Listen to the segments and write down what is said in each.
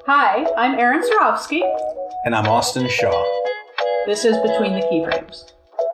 Hi, I'm Erin Sarofsky. And I'm Austin Shaw. This is Between the Keyframes.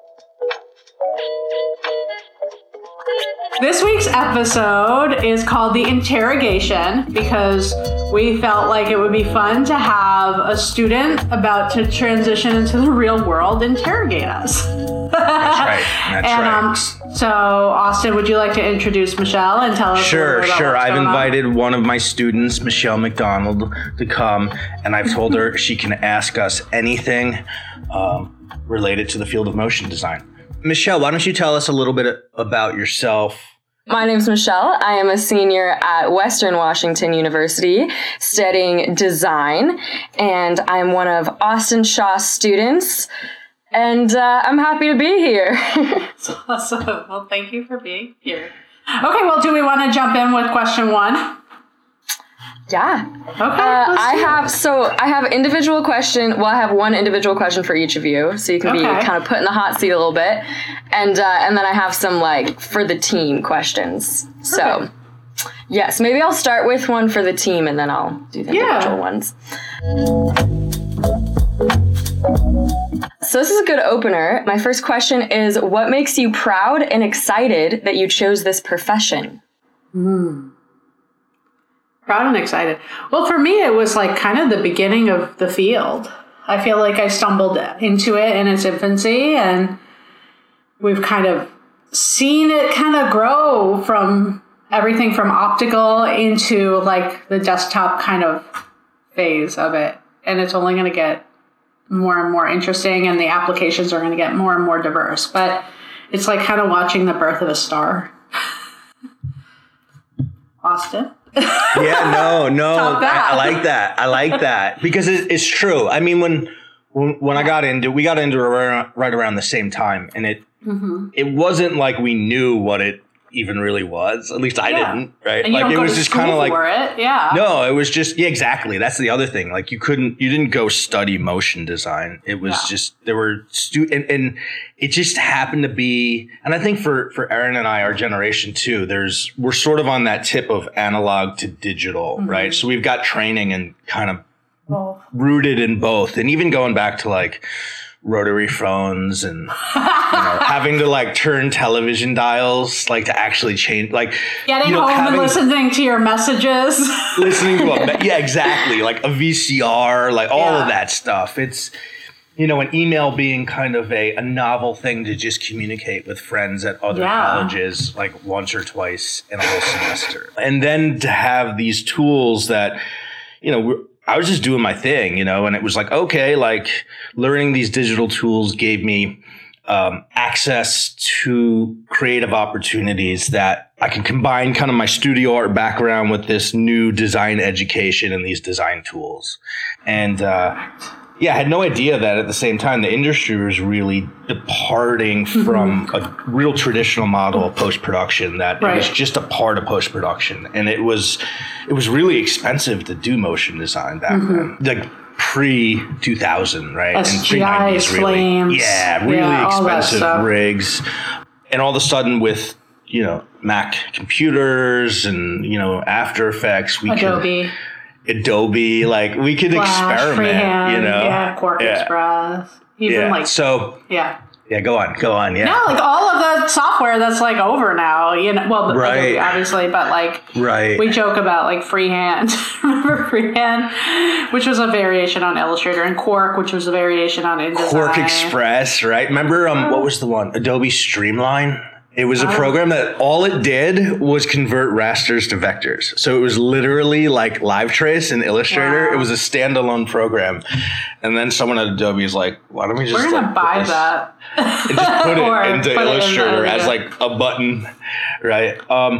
This week's episode is called The Interrogation because we felt like it would be fun to have a student about to transition into the real world interrogate us. That's right. So, Austin, would you like to introduce Michelle and tell us a little bit about Sure. what's I've going invited one of my students, Michelle McDonald, to come, and I've told her she can ask us anything related to the field of motion design. Michelle, why don't you tell us a little bit about yourself? My name's Michelle. I am a senior at Western Washington University studying design, and I'm one of Austin Shaw's students. And I'm happy to be here. Awesome. Well, thank you for being here. Okay, well, do we want to jump in with question one? Yeah. Okay. I have individual question. Well, I have one individual question for each of you, so you can be kind of put in the hot seat a little bit, and then I have some for the team questions. So, yes, maybe I'll start with one for the team, and then I'll do the individual ones. So this is a good opener. My first question is, what makes you proud and excited that you chose this profession? Proud and excited. Well, for me, it was kind of the beginning of the field. I feel like I stumbled into it in its infancy, and we've kind of seen it kind of grow from everything from optical into the desktop kind of phase of it. And it's only going to get more and more interesting, and the applications are going to get more and more diverse. But it's kind of watching the birth of a star. Austin? Yeah, no. I like that because it's true. I mean, when we got into it right around the same time, and it wasn't like we knew what it even really was. At least I didn't, right? And it was just kind of for it. Yeah. No, it was just exactly. That's the other thing. You didn't go study motion design. It was just there were and it just happened to be. And I think for Erin and I, our generation too, we're sort of on that tip of analog to digital, right? So we've got training and kind of rooted in both, and even going back to rotary phones and having to turn television dials to actually change getting home and listening to your messages, listening to exactly, a VCR, all of that stuff. It's an email being kind of a novel thing to just communicate with friends at other colleges once or twice in a whole semester, and then to have these tools that I was just doing my thing, and it was learning these digital tools gave me access to creative opportunities that I can combine kind of my studio art background with this new design education and these design tools. And I had no idea that at the same time the industry was really departing from a real traditional model of post-production, that it was just a part of post-production. And it was really expensive to do motion design back then. Pre-2000, right? SGI, and pre-90s, really. Flames. Yeah, really expensive rigs. And all of a sudden with, Mac computers and, After Effects, Adobe, we could Flash, experiment, freehand, Quark Express. Even go on. Yeah. No, all of the software that's over now, well, Adobe, obviously, but we joke about freehand. Remember freehand, which was a variation on Illustrator, and Quark, which was a variation on InDesign. Quark Express, right? Remember what was the one? Adobe Streamline. It was a program that all it did was convert rasters to vectors. So it was literally Live Trace in Illustrator. Wow. It was a standalone program. And then someone at Adobe is why don't we just we're going to buy that. And just put it into Illustrator as a button, right?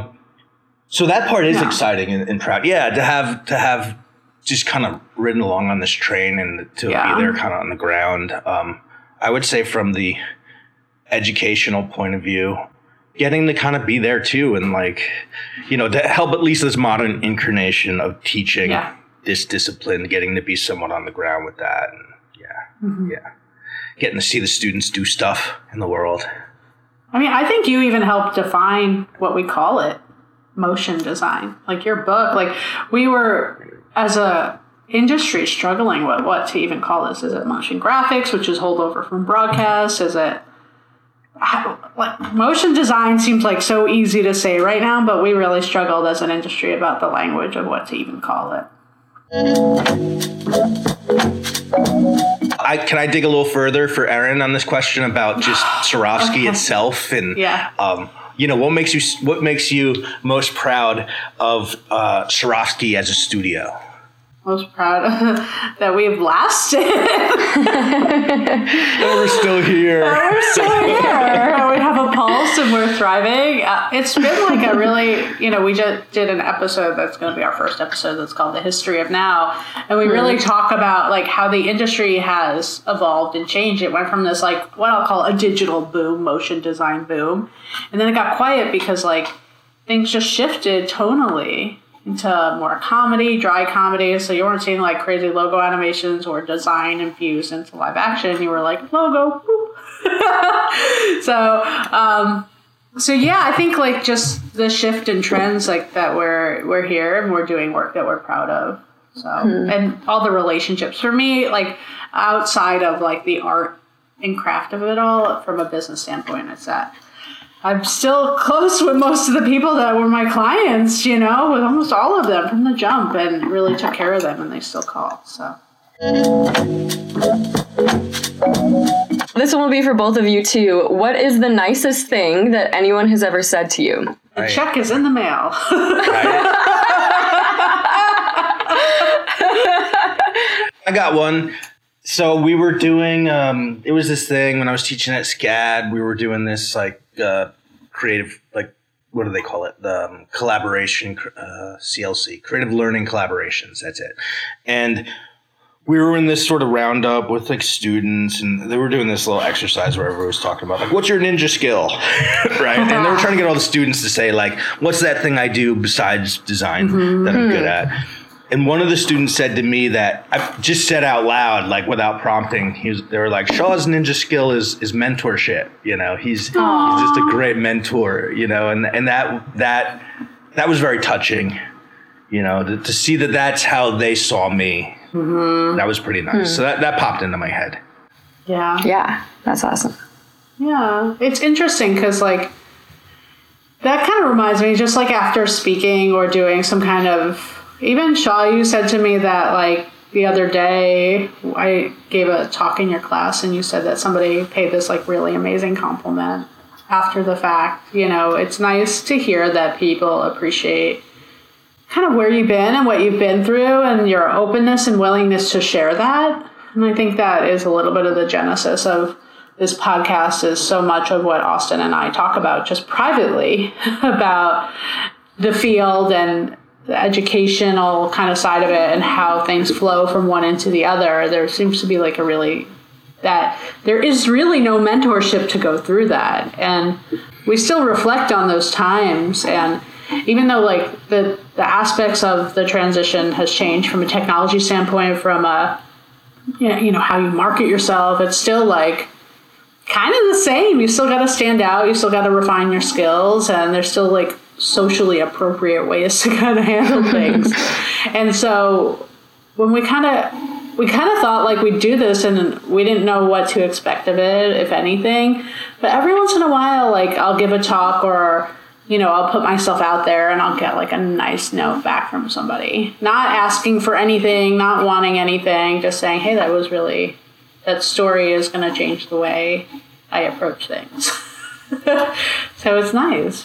So that part is exciting and proud. Yeah, to have just kind of ridden along on this train and to be there kind of on the ground. I would say from the educational point of view, getting to kind of be there too, and to help at least this modern incarnation of teaching this discipline, getting to be somewhat on the ground with that, and getting to see the students do stuff in the world. I mean, I think you even helped define what we call it, motion design. Your book, we were, as a industry struggling with what to even call this. Is it motion graphics, which is holdover from broadcast? Is it motion design seems like so easy to say right now, but we really struggled as an industry about the language of what to even call it. Can I dig a little further for Erin on this question about just Swarovski itself and what makes you most proud of Swarovski as a studio? Most proud that we've lasted. We're still here. We're still here. We have a pulse and we're thriving. It's been like a really, we just did an episode that's going to be our first episode that's called The History of Now. And we really talk about like how the industry has evolved and changed. It went from this like what I'll call a digital boom, motion design boom. And then it got quiet because like things just shifted tonally into more comedy, dry comedy. So you weren't seeing like crazy logo animations or design infused into live action. You were like, logo. So yeah, I think like just the shift in trends like that we're here and we're doing work that we're proud of. So, and all the relationships for me, like outside of like the art and craft of it all from a business standpoint, it's that I'm still close with most of the people that were my clients, with almost all of them from the jump, and really took care of them, and they still call. So this one will be for both of you too. What is the nicest thing that anyone has ever said to you? The check is in the mail. I got one. So we were doing, it was this thing when I was teaching at SCAD, we were doing this like creative, like, what do they call it? The collaboration, CLC, creative learning collaborations. That's it. And we were in this sort of roundup with like students, and they were doing this little exercise where everyone was talking about like, what's your ninja skill? Right. And they were trying to get all the students to say like, what's that thing I do besides design that I'm good at? And one of the students said to me that I just said out loud, like without prompting, they were like, Shaw's ninja skill is mentorship. He's just a great mentor, and that was very touching, to see that that's how they saw me. That was pretty nice. So that popped into my head. Yeah. Yeah. That's awesome. Yeah. It's interesting because like that kind of reminds me just like after speaking or doing some kind of, even Shaw, you said to me that like the other day I gave a talk in your class and you said that somebody paid this like really amazing compliment after the fact. It's nice to hear that people appreciate kind of where you've been and what you've been through and your openness and willingness to share that. And I think that is a little bit of the genesis of this podcast, is so much of what Austin and I talk about just privately about the field and the educational kind of side of it and how things flow from one into the other. There seems to be like that there is really no mentorship to go through that. And we still reflect on those times. And even though like the aspects of the transition has changed from a technology standpoint, from a, how you market yourself, it's still like kind of the same. You still got to stand out. You still got to refine your skills, and there's still like socially appropriate ways to kind of handle things. And so when we kind of thought like we'd do this and we didn't know what to expect of it, if anything, but every once in a while, like I'll give a talk or, I'll put myself out there and I'll get like a nice note back from somebody, not asking for anything, not wanting anything, just saying, hey, that story is going to change the way I approach things. So it's nice,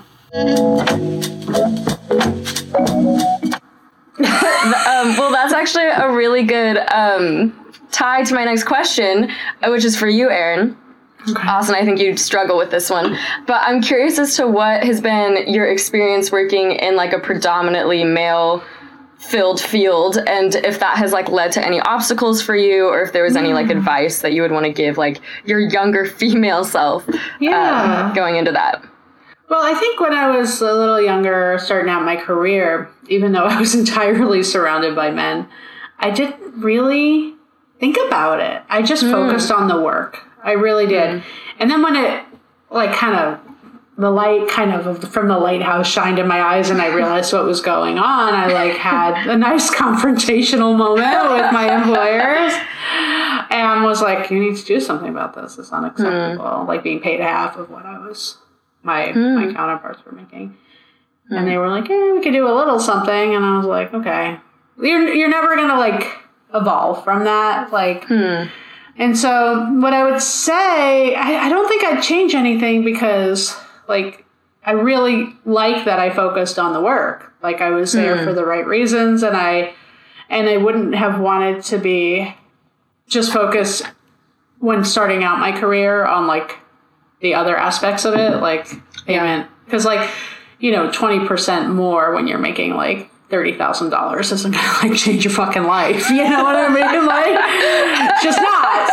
Well, that's actually a really good tie to my next question, which is for you, Erin. Okay. Austin, I think you'd struggle with this one. But I'm curious as to what has been your experience working in like a predominantly male-filled field, and if that has like led to any obstacles for you, or if there was any like advice that you would want to give like your younger female self going into that. Well, I think when I was a little younger, starting out my career, even though I was entirely surrounded by men, I didn't really think about it. I just focused on the work. I really did. And then when it like kind of the light kind of from the lighthouse shined in my eyes and I realized what was going on. I like had a nice confrontational moment with my employers and was like, you need to do something about this. It's unacceptable. Like being paid half of what my counterparts were making. And they were like, we could do a little something. And I was like, okay, you're never going to like evolve from that. Like, and so what I would say, I don't think I'd change anything because like, I really like that I focused on the work. Like I was there for the right reasons and I wouldn't have wanted to be just focused when starting out my career on like the other aspects of it, like payment. Because like, 20% more when you're making like $30,000 isn't gonna like change your fucking life. You know what I mean? Like, it's just not.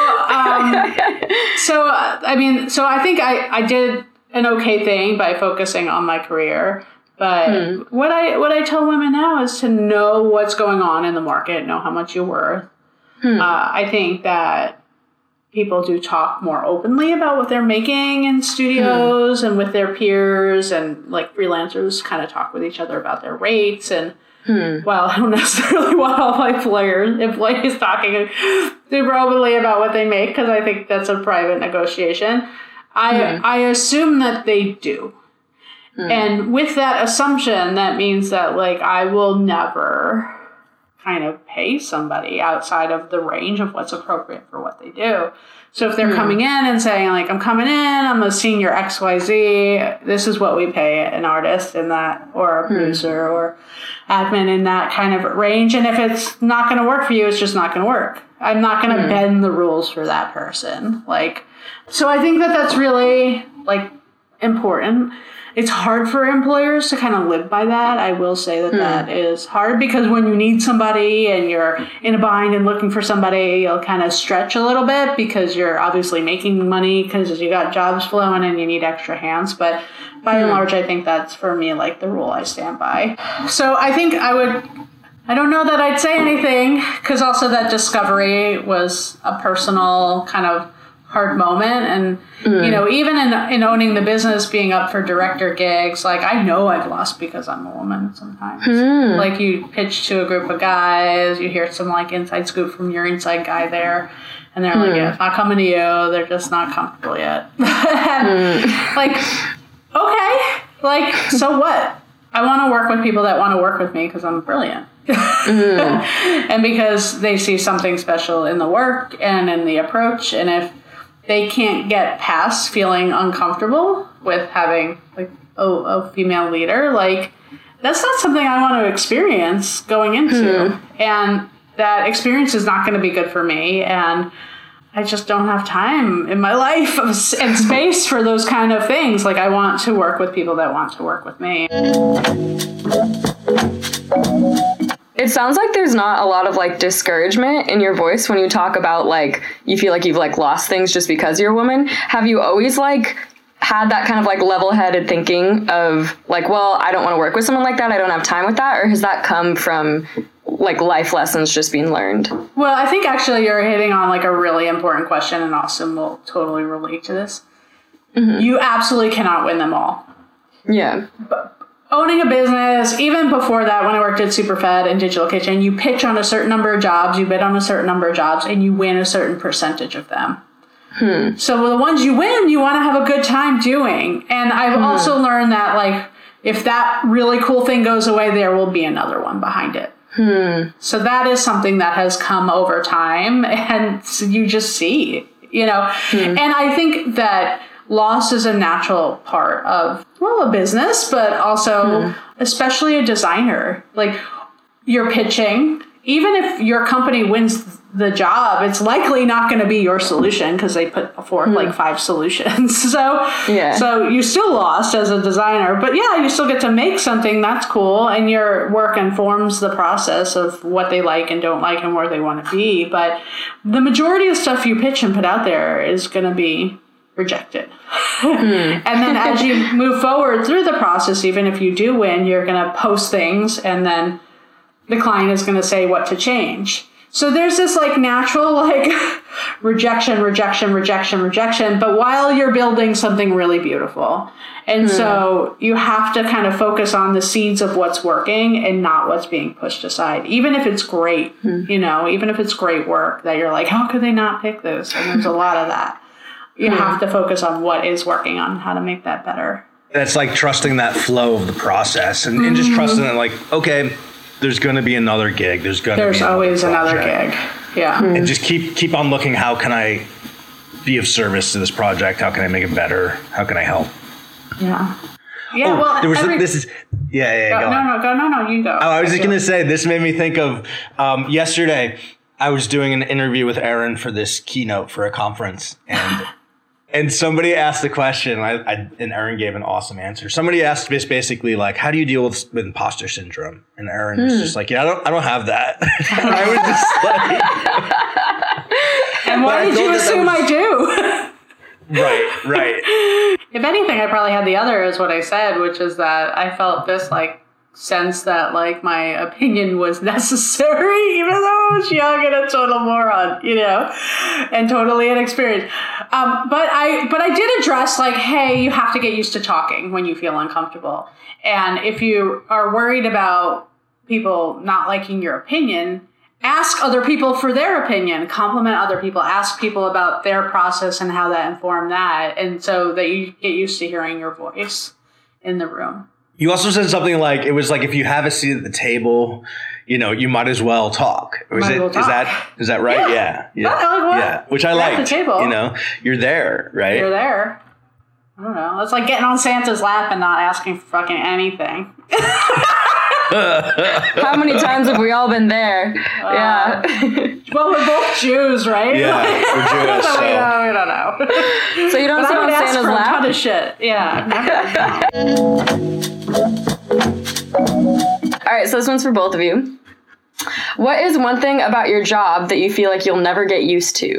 So I think I did an okay thing by focusing on my career. But what I tell women now is to know what's going on in the market, know how much you're worth. I think that people do talk more openly about what they're making in studios and with their peers, and like freelancers kind of talk with each other about their rates. And well, I don't necessarily want all my employees talking super openly about what they make because I think that's a private negotiation. I assume that they do. And with that assumption, that means that like I will never kind of pay somebody outside of the range of what's appropriate for what they do. So if they're coming in and saying like, I'm coming in, I'm a senior XYZ, this is what we pay an artist in that, or a producer or admin in that kind of range. And if it's not going to work for you, it's just not going to work. I'm not going to bend the rules for that person. Like, so I think that that's really like important. It's hard for employers to kind of live by that. I will say that that is hard because when you need somebody and you're in a bind and looking for somebody, you'll kind of stretch a little bit because you're obviously making money because you got jobs flowing and you need extra hands. But by and large, I think that's for me like the rule I stand by. So I think I don't know that I'd say anything because also that discovery was a personal kind of hard moment. And, even in owning the business, being up for director gigs, like I know I've lost because I'm a woman sometimes. Like you pitch to a group of guys, you hear some like inside scoop from your inside guy there. And they're like, yeah, it's not coming to you. They're just not comfortable yet. Like, okay, like, so what? I want to work with people that want to work with me because I'm brilliant. And because they see something special in the work and in the approach. And if they can't get past feeling uncomfortable with having like a female leader, like that's not something I want to experience going into. And that experience is not going to be good for me. And I just don't have time in my life and space for those kind of things. Like I want to work with people that want to work with me. It sounds like there's not a lot of like discouragement in your voice when you talk about like you feel like you've like lost things just because you're a woman. Have you always like had that kind of like level-headed thinking of like, well, I don't want to work with someone like that, I don't have time with that, or has that come from like life lessons just being learned? Well, I think actually you're hitting on like a really important question, and Austin will totally relate to this. You absolutely cannot win them all. Yeah. But owning a business, even before that, when I worked at Superfed and Digital Kitchen, you pitch on a certain number of jobs, you bid on a certain number of jobs, and you win a certain percentage of them. So the ones you win, you want to have a good time doing. And I've also learned that, like, if that really cool thing goes away, there will be another one behind it. So that is something that has come over time, and you just see, And I think that loss is a natural part of, well, a business, but also especially a designer. Like you're pitching, even if your company wins the job, it's likely not going to be your solution because they put forth like 5 solutions. So you still lost as a designer, but yeah, you still get to make something that's cool, and your work informs the process of what they like and don't like and where they want to be. But the majority of stuff you pitch and put out there is going to be rejected. And then as you move forward through the process, even if you do win, you're going to post things, and then the client is going to say what to change. So there's this like natural like rejection. But while you're building something really beautiful. And so you have to kind of focus on the seeds of what's working and not what's being pushed aside. Even if it's great, even if it's great work that you're like, how could they not pick this? And there's a lot of that. You have to focus on what is working on how to make that better. That's like trusting that flow of the process and just trusting that like, okay, there's going to be another gig. There's always another gig. Yeah. And just keep on looking. How can I be of service to this project? How can I make it better? How can I help? Yeah. Yeah. Well, there was you go. I was just going to say, this made me think of yesterday. I was doing an interview with Aaron for this keynote for a conference, and somebody asked the question, and Aaron gave an awesome answer. Somebody asked basically like, how do you deal with imposter syndrome? And Aaron was just like, yeah, I don't have that. And I was just like, and why did you assume I do? Right. If anything, I probably had the other, is what I said, which is that I felt this like sense that like my opinion was necessary, even though I was young and a total moron, and totally inexperienced. But I did address like, hey, you have to get used to talking when you feel uncomfortable. And if you are worried about people not liking your opinion, ask other people for their opinion, compliment other people, ask people about their process and how that informed that. And so that you get used to hearing your voice in the room. You also said something like, it was like, if you have a seat at the table, you might as well talk. Is that right? Yeah. Yeah. Which I like. The table. You're there, right? You're there. I don't know. It's like getting on Santa's lap and not asking for fucking anything. How many times have we all been there? Yeah. Well, we're both Jews, right? Yeah, we're Jewish. So. We don't know. So you don't sit on Santa's lap? A ton of shit. Yeah. All right, so this one's for both of you. What is one thing about your job that you feel like you'll never get used to?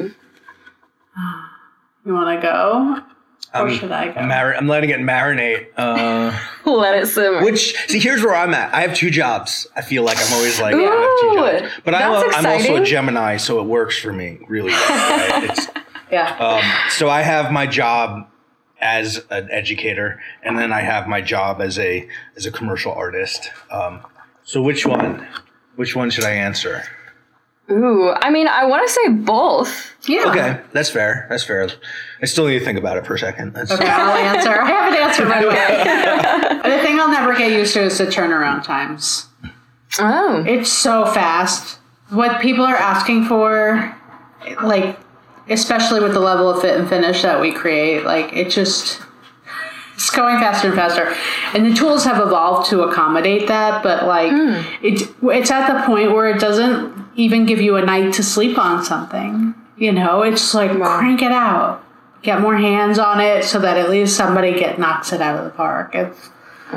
You want to go? Or should I go? I'm letting it marinate. Let it simmer. Here's where I'm at. I have 2 jobs. I feel like I'm always like, I have 2 jobs. But I'm also a Gemini, so it works for me really well. Right? Yeah. So I have my job as an educator, and then I have my job as a commercial artist. So which one should I answer? Ooh, I mean, I want to say both. Yeah. Okay, that's fair. I still need to think about it for a second. Okay, I'll answer. I have an answer right away. The thing I'll never get used to is the turnaround times. Oh. It's so fast. What people are asking for, like, especially with the level of fit and finish that we create, like, it's going faster and faster. And the tools have evolved to accommodate that, but, like, it's at the point where it doesn't even give you a night to sleep on something. It's like, crank it out. Get more hands on it so that at least somebody knocks it out of the park. It's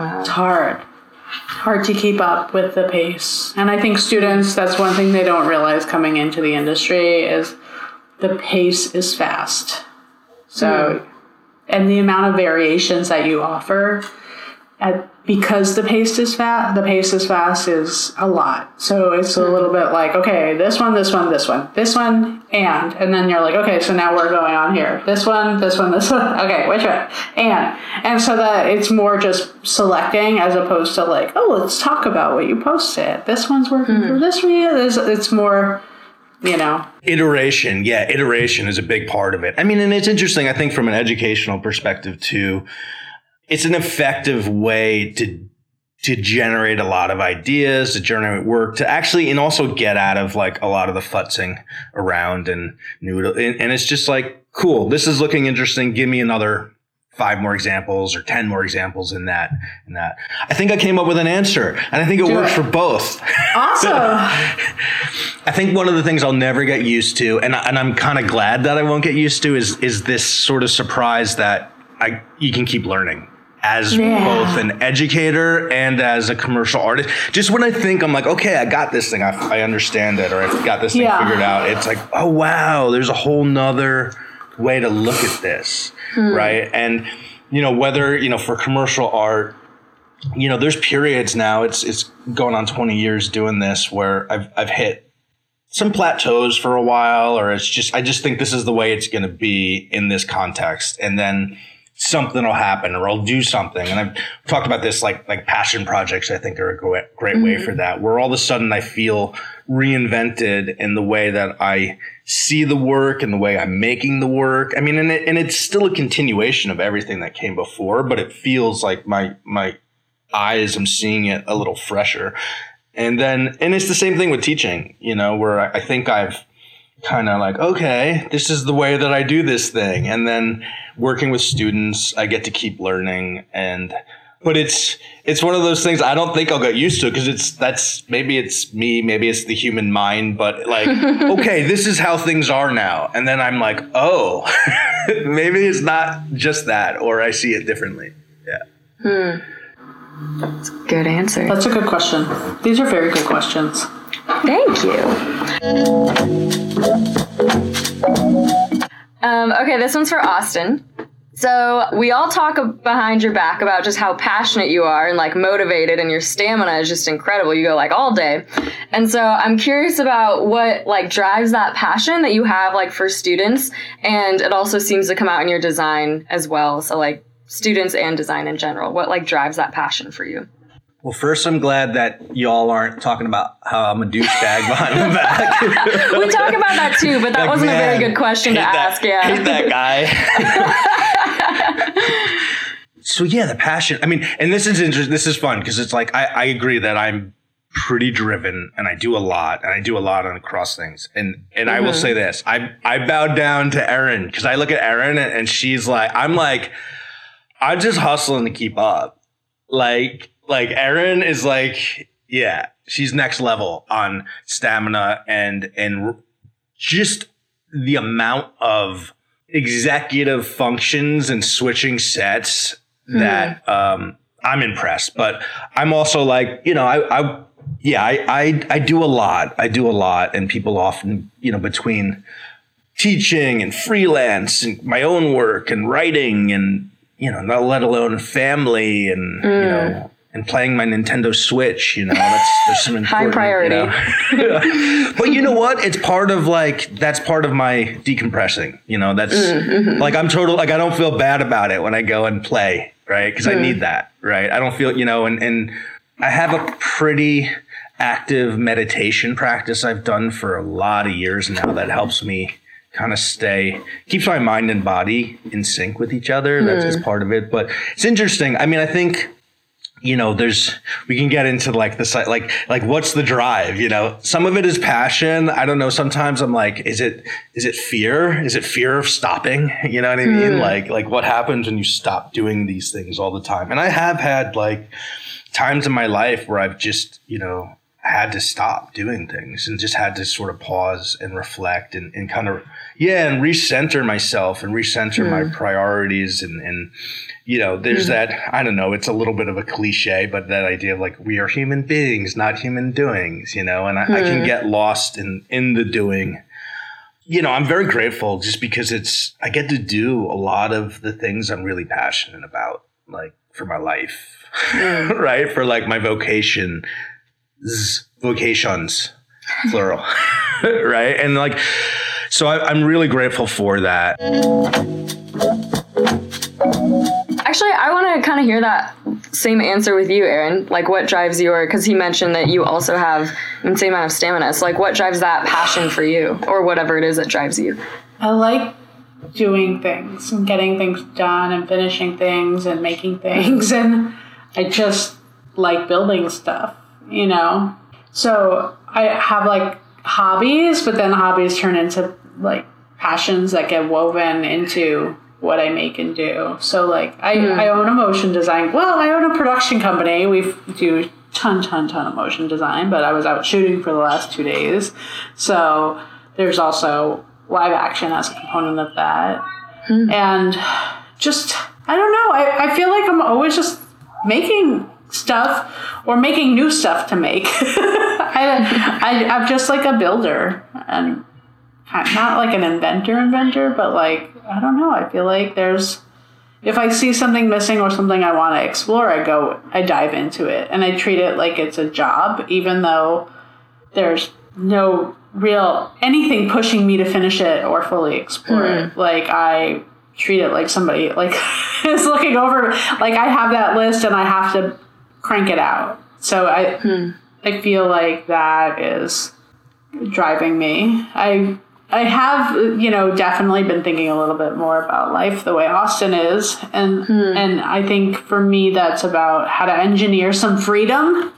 hard to keep up with the pace. And I think students, that's one thing they don't realize coming into the industry is the pace is fast. So, and the amount of variations that you offer, because the pace is fast is a lot. So it's a little bit like, okay, this one, and then you're like, okay, so now we're going on here. This one. Okay, which one? And so that it's more just selecting as opposed to like, oh, let's talk about what you posted. This one's working for this for you. It's more, Iteration. Yeah, iteration is a big part of it. I mean, and it's interesting, I think, from an educational perspective too. It's an effective way to generate a lot of ideas, to generate work, to actually, and also get out of like a lot of the futzing around and it's just like, cool, this is looking interesting. Give me another 5 more examples or 10 more examples in that. I think I came up with an answer, and I think it works for both. Awesome. I think one of the things I'll never get used to, and I'm kind of glad that I won't get used to, is this sort of surprise that you can keep learning. As both an educator and as a commercial artist. Just when I think, I'm like, okay, I got this thing. I understand it, or I've got this thing figured out. It's like, oh, wow, there's a whole nother way to look at this, right? And, whether, for commercial art, there's periods now, it's going on 20 years doing this where I've hit some plateaus for a while, or I just think this is the way it's going to be in this context. And then something will happen, or I'll do something. And I've talked about this, like passion projects, I think are a great way for that, where all of a sudden I feel reinvented in the way that I see the work and the way I'm making the work. I mean, and it's still a continuation of everything that came before, but it feels like my eyes, I'm seeing it a little fresher. And it's the same thing with teaching, where I think I've kind of like, okay, this is the way that I do this thing. And then working with students, I get to keep learning. But it's one of those things I don't think I'll get used to, because maybe it's me, maybe it's the human mind, but like, okay, this is how things are now. And then I'm like, oh, maybe it's not just that, or I see it differently. Yeah. That's a good answer. That's a good question. These are very good questions. Thank you. Okay, this one's for Austin. So we all talk behind your back about just how passionate you are and like motivated, and your stamina is just incredible. You go like all day. And so I'm curious about what like drives that passion that you have like for students. And it also seems to come out in your design as well. So like students and design in general, what like drives that passion for you? Well, first, I'm glad that y'all aren't talking about how I'm a douchebag behind my back. We talk about that too, but that wasn't a very good question to ask. Yeah, hate that guy. So yeah, the passion. I mean, and this is interesting. This is fun because it's like I agree that I'm pretty driven and I do a lot on across things. And I will say this: I bowed down to Erin, because I look at Erin and she's like, I'm just hustling to keep up, Like Erin is like, yeah, she's next level on stamina and just the amount of executive functions and switching sets that I'm impressed. But I'm also like, I do a lot. I do a lot, and people often, between teaching and freelance and my own work and writing and not let alone family and and playing my Nintendo Switch, there's some important, high priority. But you know what? It's part of that's part of my decompressing. That's like I'm total, like I don't feel bad about it when I go and play, right? Because I need that, right? I don't feel, and I have a pretty active meditation practice I've done for a lot of years now that helps me kind of keeps my mind and body in sync with each other. That's just part of it. But it's interesting. I mean, I think, we can get into like the site, like what's the drive, some of it is passion. I don't know. Sometimes I'm like, is it fear? Is it fear of stopping? You know what I mean? Like what happens when you stop doing these things all the time? And I have had like times in my life where I've just, had to stop doing things and just had to sort of pause and reflect and kind of, and recenter myself and recenter my priorities. And there's that, I don't know, it's a little bit of a cliche, but that idea of like, we are human beings, not human doings, and I can get lost in the doing. I'm very grateful just because I get to do a lot of the things I'm really passionate about, like for my life, right? For like my vocations, plural, right? And like, so I'm really grateful for that. Actually, I want to kind of hear that same answer with you, Erin. Like what drives because he mentioned that you also have the same amount of stamina. So like what drives that passion for you, or whatever it is that drives you? I like doing things and getting things done and finishing things and making things. And I just like building stuff. So I have like hobbies, but then hobbies turn into like passions that get woven into what I make and do. So like I own a motion design. Well, I own a production company. We do ton of motion design, but I was out shooting for the last 2 days. So there's also live action as a component of that. And just, I don't know. I feel like I'm always just making stuff or making new stuff to make. I'm just like a builder, and not like an inventor, but like, I don't know. I feel like if I see something missing or something I want to explore, I dive into it, and I treat it like it's a job, even though there's no anything pushing me to finish it or fully explore it. Like I treat it like somebody like is looking over, like I have that list and I have to crank it out. So I feel like that is driving me. I have, definitely been thinking a little bit more about life the way Austin is. And I think for me, that's about how to engineer some freedom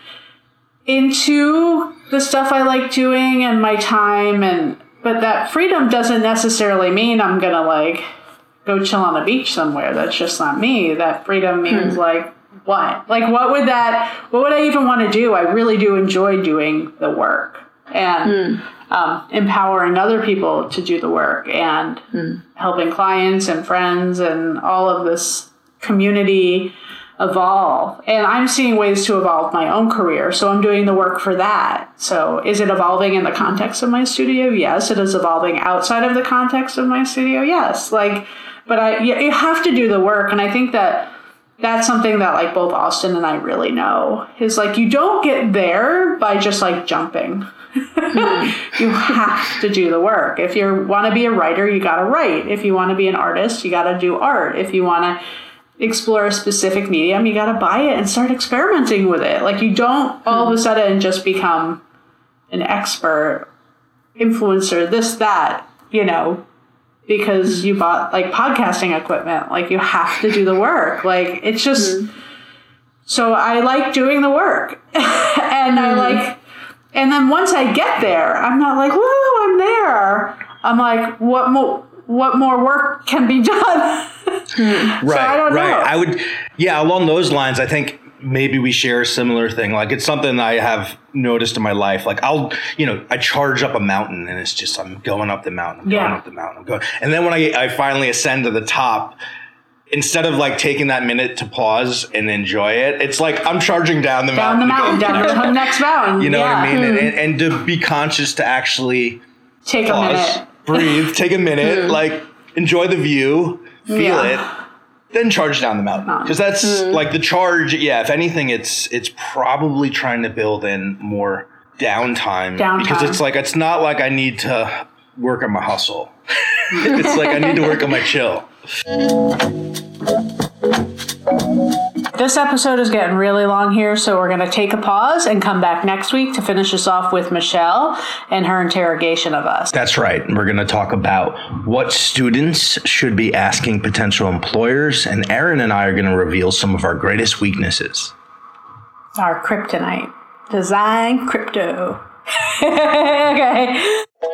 into the stuff I like doing and my time. But that freedom doesn't necessarily mean I'm going to like go chill on a beach somewhere. That's just not me. That freedom means like, what? Like, what would I even want to do? I really do enjoy doing the work and empowering other people to do the work and helping clients and friends and all of this community evolve. And I'm seeing ways to evolve my own career. So I'm doing the work for that. So is it evolving in the context of my studio? Yes. It is evolving outside of the context of my studio? Yes. But you have to do the work. And I think that's something that like both Austin and I really know is like, you don't get there by just like jumping. You have to do the work. If you want to be a writer, you got to write. If you want to be an artist, you got to do art. If you want to explore a specific medium, you got to buy it and start experimenting with it. Like you don't all of a sudden just become an expert influencer, this, that, because you bought like podcasting equipment. Like you have to do the work. Like it's just, so I like doing the work and and then once I get there, I'm not like, whoa, I'm there. I'm like, what more work can be done? Right. So I don't know. Along those lines, I think maybe we share a similar thing. Like it's something I have noticed in my life. Like I charge up a mountain and it's just, I'm going up the mountain, And then when I finally ascend to the top, instead of like taking that minute to pause and enjoy it, it's like I'm charging down the mountain. Down the next mountain. You know what I mean? And to be conscious to actually take pause, a minute, breathe, take a minute, like enjoy the view, feel it, then charge down the mountain. Because that's like the charge. Yeah, if anything, it's probably trying to build in more downtime. Because it's like, it's not like I need to work on my hustle. It's like I need to work on my chill. This episode is getting really long here, so we're going to take a pause and come back next week to finish us off with Michelle and her interrogation of us. That's right. We're going to talk about what students should be asking potential employers, and Erin and I are going to reveal some of our greatest weaknesses. Our kryptonite. Design crypto. Okay.